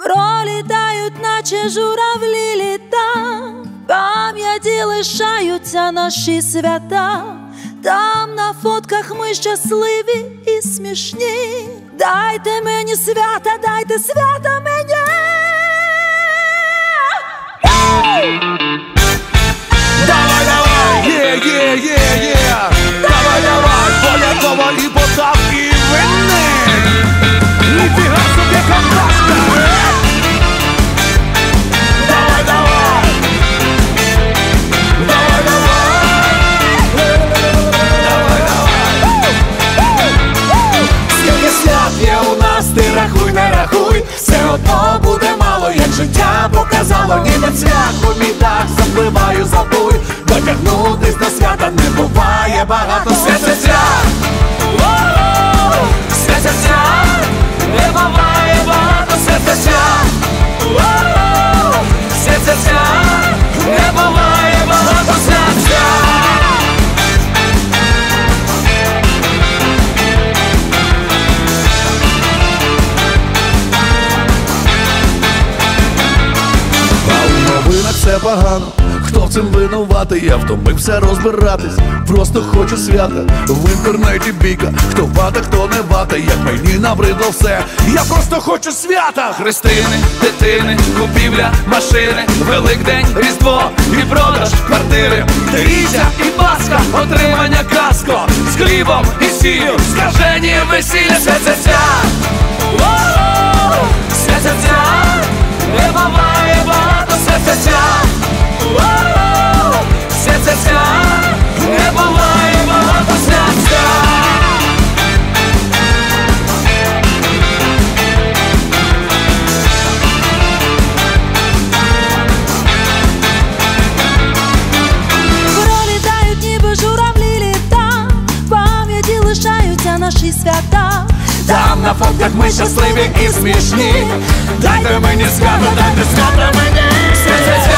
пролітають, наче журавлі літа, пам'яті лишаються наші свята. Там на фотках ми щасливі і смішні. Дайте мені свята, дайте свята мені. Давай, давай, є. Давай, давай, Полякова і Потап і Винник. Ніфіга собі компашка. Давай, давай. Давай, давай. Давай, давай. Скільки свят є у нас, ти рахуй, не рахуй. Все одно буде мало, як життя показало. Ніби цвях у мідах запливаю, забуй. Дотягнутись до свята не буває багато. Святця, святця, не буває багато. Святця, святця, не буває багато. Святця. Все погано, хто в цим винуватий? Я втомився розбиратись, просто хочу свята. В інтернеті бійка, хто вата, хто не вата. Як мені набридло все, я просто хочу свята. Хрестини, дитини, купівля машини, Великдень, Різдво і продаж квартири, Трійця і Пасха, отримання каско, з хлібом і сіллю, скажені весілля. Святця, святця, не буває багато. Святця, святця, не буває багато. Святця. Пролітають, ніби журавлі літа, пам'яті лишаються наші свята. Там на фотках ми щасливі і смішні. Дайте мені свято, дайте свято мені. Святця.